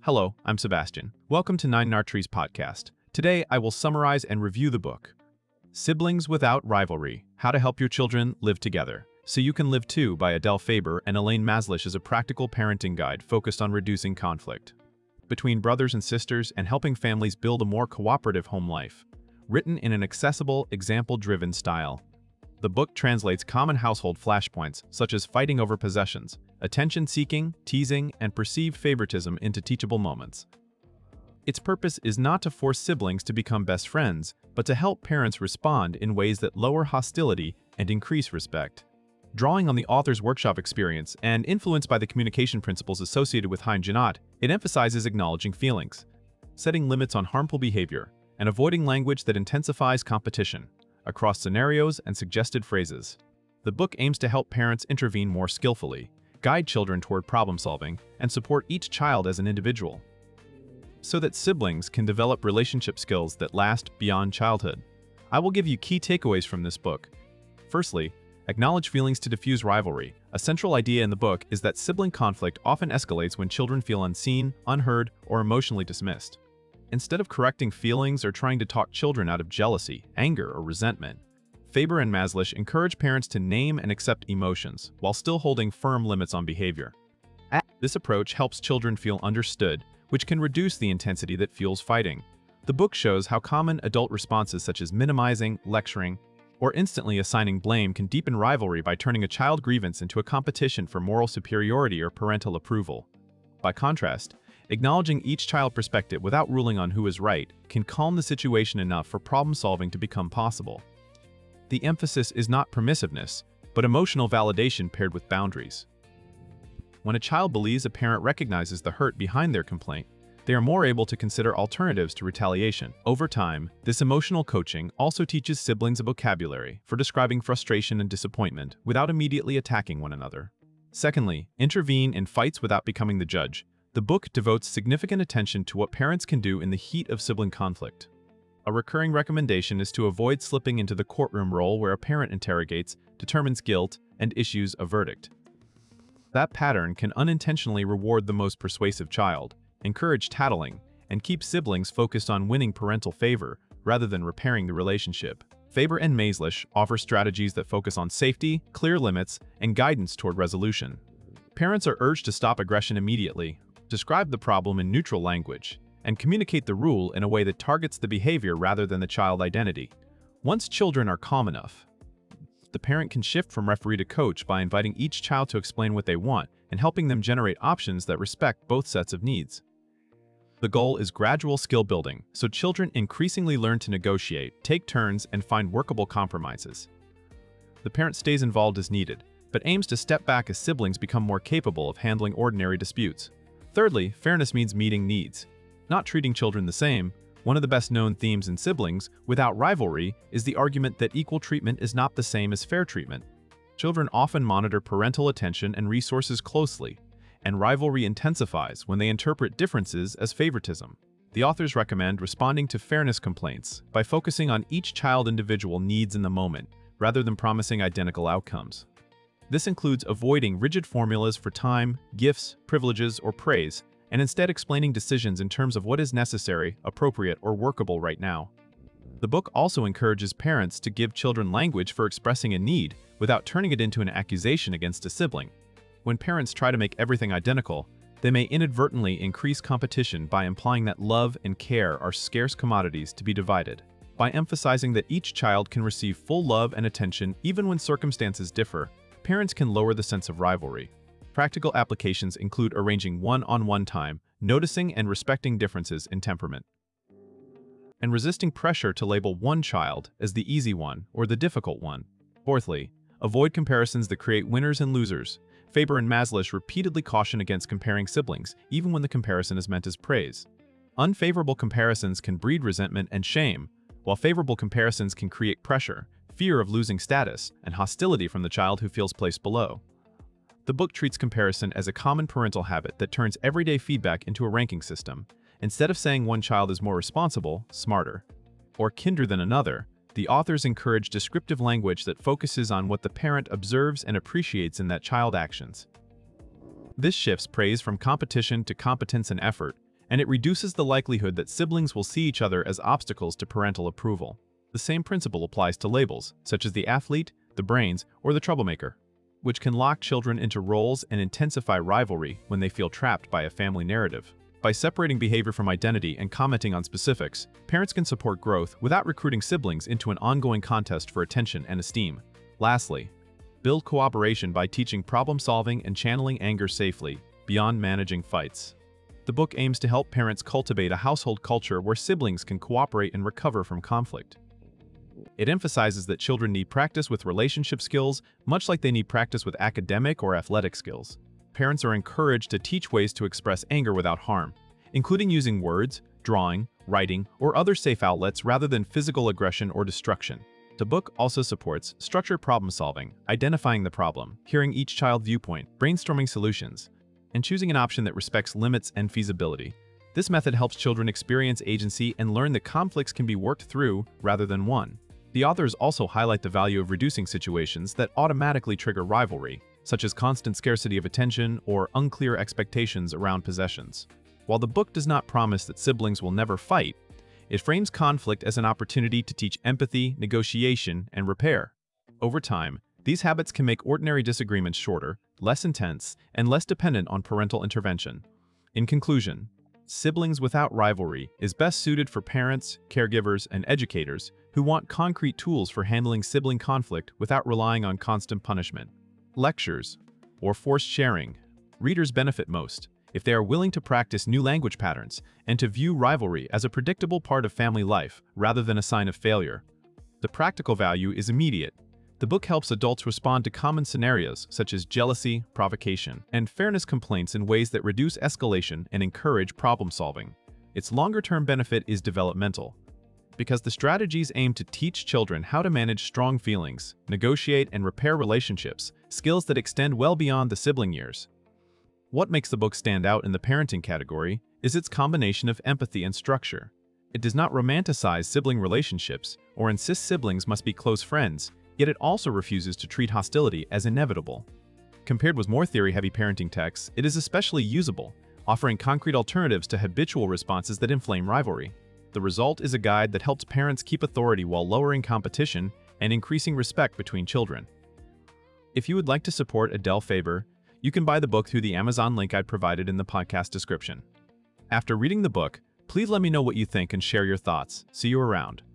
Hello, I'm Sebastian. Welcome to Nine Nartrees podcast. Today, I will summarize and review the book, Siblings Without Rivalry: How to Help Your Children Live Together, So You Can Live Too by Adele Faber and Elaine Maslish is a practical parenting guide focused on reducing conflict between brothers and sisters and helping families build a more cooperative home life. Written in an accessible, example-driven style, the book translates common household flashpoints such as fighting over possessions, attention-seeking, teasing, and perceived favoritism into teachable moments. Its purpose is not to force siblings to become best friends, but to help parents respond in ways that lower hostility and increase respect. Drawing on the author's workshop experience and influenced by the communication principles associated with Hein Janot, it emphasizes acknowledging feelings, setting limits on harmful behavior, and avoiding language that intensifies competition across scenarios and suggested phrases. The book aims to help parents intervene more skillfully, guide children toward problem-solving, and support each child as an individual, so that siblings can develop relationship skills that last beyond childhood. I will give you key takeaways from this book. Firstly, acknowledge feelings to diffuse rivalry. A central idea in the book is that sibling conflict often escalates when children feel unseen, unheard, or emotionally dismissed. Instead of correcting feelings or trying to talk children out of jealousy, anger, or resentment, Faber and Maslish encourage parents to name and accept emotions while still holding firm limits on behavior. This approach helps children feel understood, which can reduce the intensity that fuels fighting. The book shows how common adult responses such as minimizing, lecturing, or instantly assigning blame can deepen rivalry by turning a child grievance into a competition for moral superiority or parental approval. By contrast, acknowledging each child's perspective without ruling on who is right can calm the situation enough for problem-solving to become possible. The emphasis is not permissiveness, but emotional validation paired with boundaries. When a child believes a parent recognizes the hurt behind their complaint, they are more able to consider alternatives to retaliation. Over time, this emotional coaching also teaches siblings a vocabulary for describing frustration and disappointment without immediately attacking one another. Secondly, intervene in fights without becoming the judge. The book devotes significant attention to what parents can do in the heat of sibling conflict. A recurring recommendation is to avoid slipping into the courtroom role where a parent interrogates, determines guilt, and issues a verdict. That pattern can unintentionally reward the most persuasive child, encourage tattling, and keep siblings focused on winning parental favor rather than repairing the relationship. Faber and Maslish offer strategies that focus on safety, clear limits, and guidance toward resolution. Parents are urged to stop aggression immediately, describe the problem in neutral language, and communicate the rule in a way that targets the behavior rather than the child identity. Once children are calm enough, the parent can shift from referee to coach by inviting each child to explain what they want and helping them generate options that respect both sets of needs. The goal is gradual skill building, so children increasingly learn to negotiate, take turns, and find workable compromises. The parent stays involved as needed, but aims to step back as siblings become more capable of handling ordinary disputes. Thirdly, fairness means meeting needs, not treating children the same. One of the best-known themes in Siblings Without Rivalry is the argument that equal treatment is not the same as fair treatment. Children often monitor parental attention and resources closely, and rivalry intensifies when they interpret differences as favoritism. The authors recommend responding to fairness complaints by focusing on each child's individual needs in the moment, rather than promising identical outcomes. This includes avoiding rigid formulas for time, gifts, privileges, or praise, and instead explaining decisions in terms of what is necessary, appropriate, or workable right now. The book also encourages parents to give children language for expressing a need without turning it into an accusation against a sibling. When parents try to make everything identical, they may inadvertently increase competition by implying that love and care are scarce commodities to be divided. By emphasizing that each child can receive full love and attention even when circumstances differ, parents can lower the sense of rivalry. Practical applications include arranging one-on-one time, noticing and respecting differences in temperament, and resisting pressure to label one child as the easy one or the difficult one. Fourthly, avoid comparisons that create winners and losers. Faber and Maslish repeatedly caution against comparing siblings, even when the comparison is meant as praise. Unfavorable comparisons can breed resentment and shame, while favorable comparisons can create pressure, fear of losing status, and hostility from the child who feels placed below. The book treats comparison as a common parental habit that turns everyday feedback into a ranking system. Instead of saying one child is more responsible, smarter, or kinder than another, the authors encourage descriptive language that focuses on what the parent observes and appreciates in that child's actions. This shifts praise from competition to competence and effort, and it reduces the likelihood that siblings will see each other as obstacles to parental approval. The same principle applies to labels, such as the athlete, the brains, or the troublemaker, which can lock children into roles and intensify rivalry when they feel trapped by a family narrative. By separating behavior from identity and commenting on specifics, parents can support growth without recruiting siblings into an ongoing contest for attention and esteem. Lastly, build cooperation by teaching problem-solving and channeling anger safely, beyond managing fights. The book aims to help parents cultivate a household culture where siblings can cooperate and recover from conflict. It emphasizes that children need practice with relationship skills, much like they need practice with academic or athletic skills. Parents are encouraged to teach ways to express anger without harm, including using words, drawing, writing, or other safe outlets rather than physical aggression or destruction. The book also supports structured problem-solving, identifying the problem, hearing each child's viewpoint, brainstorming solutions, and choosing an option that respects limits and feasibility. This method helps children experience agency and learn that conflicts can be worked through rather than won. The authors also highlight the value of reducing situations that automatically trigger rivalry, such as constant scarcity of attention or unclear expectations around possessions. While the book does not promise that siblings will never fight, it frames conflict as an opportunity to teach empathy, negotiation, and repair. Over time, these habits can make ordinary disagreements shorter, less intense, and less dependent on parental intervention. In conclusion, Siblings Without Rivalry is best suited for parents, caregivers, and educators who want concrete tools for handling sibling conflict without relying on constant punishment. Lectures, or forced sharing, readers benefit most if they are willing to practice new language patterns and to view rivalry as a predictable part of family life rather than a sign of failure. The practical value is immediate. The book helps adults respond to common scenarios such as jealousy, provocation, and fairness complaints in ways that reduce escalation and encourage problem-solving. Its longer-term benefit is developmental, because the strategies aim to teach children how to manage strong feelings, negotiate and repair relationships, skills that extend well beyond the sibling years. What makes the book stand out in the parenting category is its combination of empathy and structure. It does not romanticize sibling relationships or insist siblings must be close friends, yet it also refuses to treat hostility as inevitable. Compared with more theory-heavy parenting texts, it is especially usable, offering concrete alternatives to habitual responses that inflame rivalry. The result is a guide that helps parents keep authority while lowering competition and increasing respect between children. If you would like to support Adele Faber, you can buy the book through the Amazon link I provided in the podcast description. After reading the book, please let me know what you think and share your thoughts. See you around.